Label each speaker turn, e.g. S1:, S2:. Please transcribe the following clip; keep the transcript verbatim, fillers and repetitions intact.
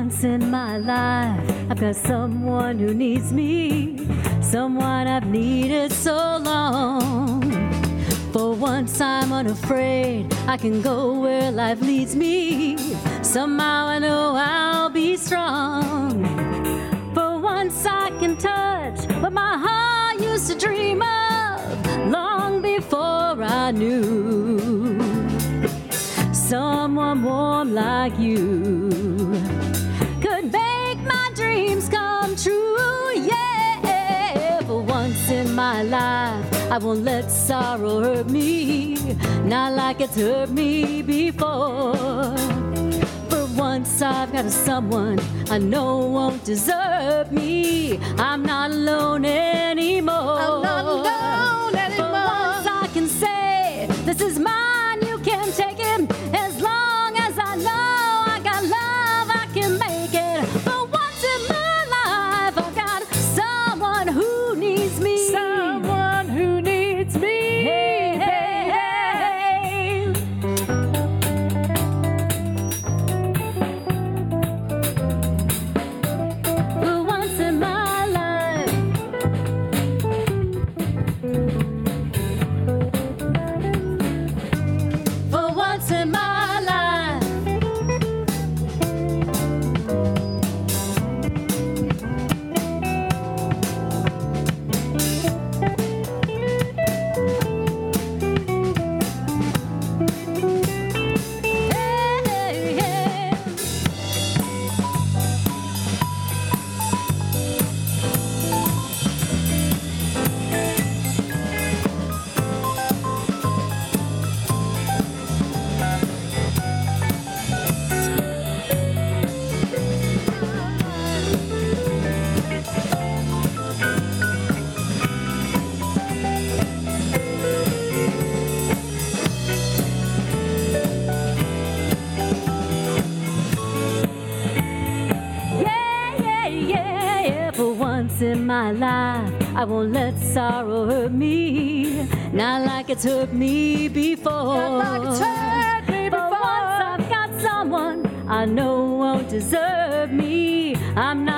S1: once in my life, I've got someone who needs me, someone I've needed so long. For once I'm unafraid, I can go where life leads me. Somehow I know I'll be strong. For once I can touch what my heart used to dream of long before I knew someone warm like you could make my dreams come true. Yeah, for once in my life, I won't let sorrow hurt me, not like it's hurt me before. For once I've got a someone I know won't desert me. I'm not alone anymore.
S2: I'm not alone anymore.
S1: For once I can say, this is mine, you can take it. As long as I know I got love, I can make it. For once in my life, I've got someone who needs me.
S2: Someone who needs me.
S1: Hey, hey, hey. For once in my life. For once in my life. Hey, hey. Yeah, yeah, yeah, yeah. For once in my life, I won't let sorrow hurt me, not like it's hurt me before.
S2: Not like it's hurt me
S1: For
S2: before.
S1: once I've got someone I know won't desert me. I'm not